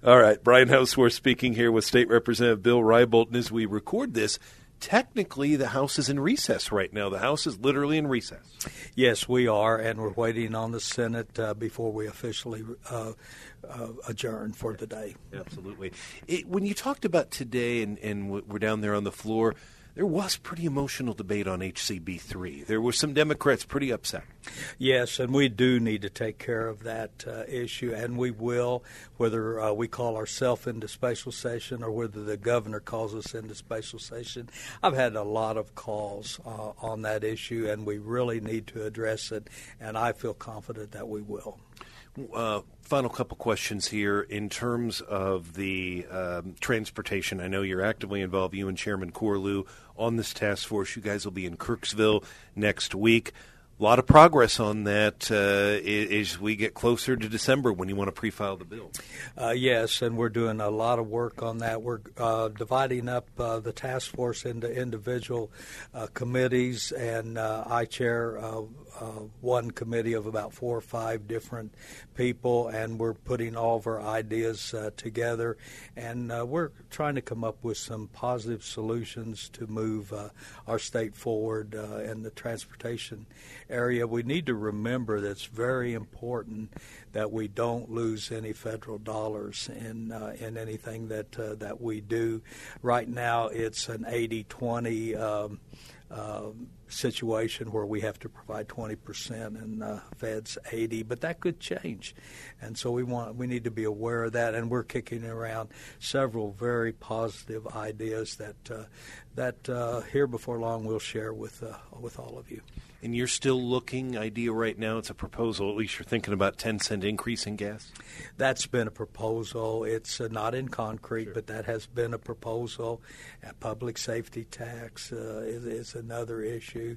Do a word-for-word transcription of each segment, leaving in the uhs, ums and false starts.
All right, Brian Houseworth speaking here with State Representative Bill Rybolt. And as we record this, technically the House is in recess right now. The House is literally in recess. Yes, we are, and we're waiting on the Senate uh, before we officially uh, uh, adjourn for the day. Absolutely. It, when you talked about today, and, and we're down there on the floor, there was pretty emotional debate on H C B three. There were some Democrats pretty upset. Yes, and we do need to take care of that uh, issue, and we will, whether uh, we call ourselves into special session or whether the governor calls us into special session. I've had a lot of calls uh, on that issue, and we really need to address it, and I feel confident that we will. Uh, final couple questions here in terms of the um, transportation. I know you're actively involved, you and Chairman Corlew, on this task force. You guys will be in Kirksville next week. A lot of progress on that uh, as we get closer to December when you want to pre-file the bill. Uh, yes, and we're doing a lot of work on that. We're uh, dividing up uh, the task force into individual uh, committees, and uh, I chair uh, uh, one committee of about four or five different people, and we're putting all of our ideas uh, together, and uh, we're trying to come up with some positive solutions to move uh, our state forward uh, in the transportation area. We need to remember that it's very important that we don't lose any federal dollars in uh, in anything that uh, that we do. Right now, it's an eighty twenty um, uh, situation where we have to provide twenty percent and uh, Fed's eighty, but that could change, and so we want we need to be aware of that. And we're kicking around several very positive ideas that uh, that uh, here before long we'll share with uh, with all of you. And you're still looking, idea right now, it's a proposal, at least you're thinking about ten cent increase in gas? That's been a proposal. It's uh, not in concrete, Sure. but that has been a proposal. A public safety tax uh, is, is another issue.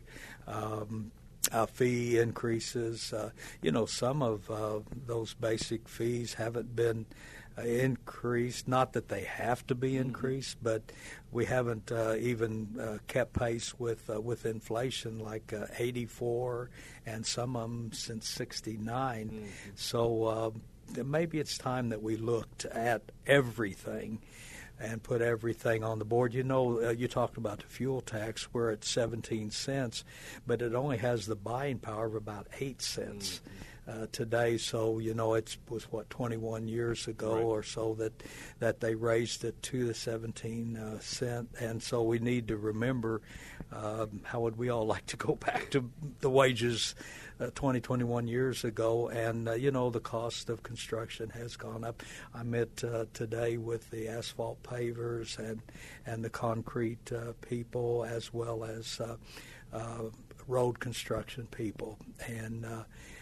Um, uh, fee increases. Uh, you know, some of uh, those basic fees haven't been uh, increased. Not that they have to be increased, but we haven't uh, even uh, kept pace with uh, with inflation, like uh, eighty-four, and some of them since sixty-nine. Mm-hmm. So uh, maybe it's time that we looked at everything and put everything on the board. You know, uh, you talked about the fuel tax. We're at seventeen cents, but it only has the buying power of about eight cents. Mm-hmm. Uh, today, so you know it was what twenty-one years ago, right, or so that that they raised it to the seventeen uh, cent, and so we need to remember uh, how would we all like to go back to the wages uh, twenty, twenty-one years ago, and uh, you know the cost of construction has gone up. I met uh, today with the asphalt pavers and and the concrete uh, people, as well as uh, uh, road construction people, and. Uh,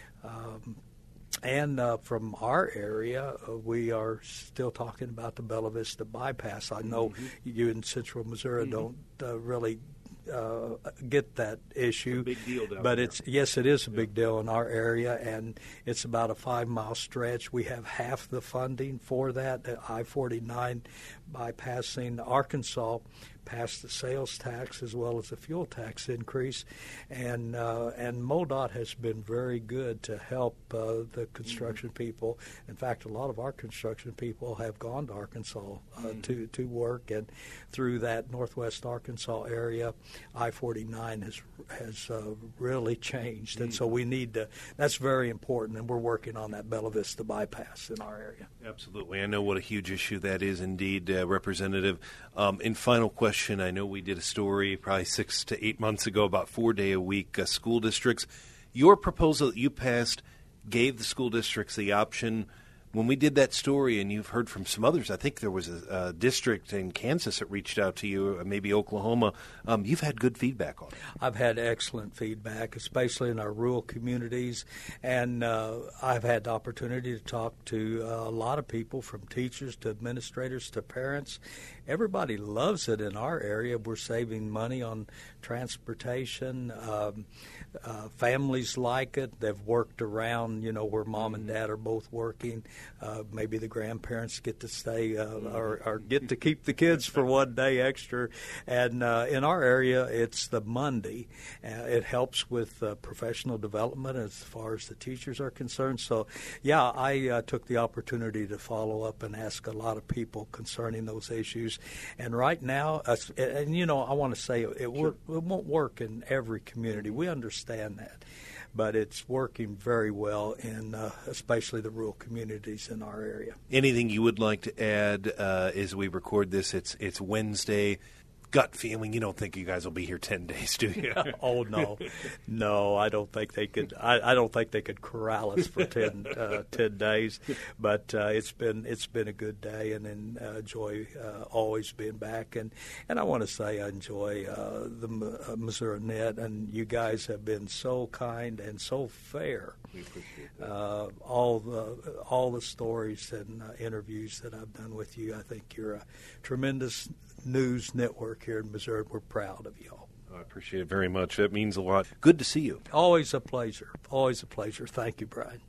Um, and uh, from our area, uh, we are still talking about the Bella Vista bypass. I know mm-hmm. you in Central Missouri mm-hmm. don't uh, really uh, get that issue, it's a big deal down but there. it's yes, it is a big yeah. deal in our area, and it's about a five-mile stretch. We have half the funding for that. Uh, I forty-nine bypassing Arkansas passed the sales tax as well as the fuel tax increase, and uh, and MoDOT has been very good to help uh, the construction mm-hmm. people. In fact, a lot of our construction people have gone to Arkansas uh, mm-hmm. to to work, and through that Northwest Arkansas area, I forty-nine has has uh, really changed, mm-hmm. and so we need to. That's very important, and we're working on that Bella Vista bypass in our area. Absolutely, I know what a huge issue that is, indeed, uh, Representative. Um, in final question. I know we did a story probably six to eight months ago about four-day-a-week uh, school districts. Your proposal that you passed gave the school districts the option. When we did that story, and you've heard from some others, I think there was a, a district in Kansas that reached out to you, or maybe Oklahoma. Um, you've had good feedback on it. I've had excellent feedback, especially in our rural communities, and uh, I've had the opportunity to talk to uh, a lot of people, from teachers to administrators to parents. Everybody loves it in our area. We're saving money on transportation. Um, uh, families like it. They've worked around, you know, where mom and dad are both working. uh, maybe the grandparents get to stay uh, or, or get to keep the kids for one day extra. And uh, in our area, it's the Monday. Uh, it helps with uh, professional development as far as the teachers are concerned. So, yeah, I uh, took the opportunity to follow up and ask a lot of people concerning those issues. And right now, uh, and, you know, I want to say it, it, Sure. it won't work in every community. We understand that. But it's working very well in uh, especially the rural communities in our area. Anything you would like to add uh, as we record this? It's it's Wednesday. Gut feeling, you don't think you guys will be here ten days, do you? Oh no, no, I don't think they could. I, I don't think they could corral us for ten uh, ten days. But uh, it's been it's been a good day, and then uh, enjoy uh, always being back. And, and I want to say I enjoy uh, the uh, Missouri Net, and you guys have been so kind and so fair. We appreciate that. Uh, all the all the stories and uh, interviews that I've done with you, I think you're a tremendous news network here in Missouri. We're proud of you all. I appreciate it very much. That means a lot. Good to see you. Always a pleasure. Always a pleasure. Thank you, Brian.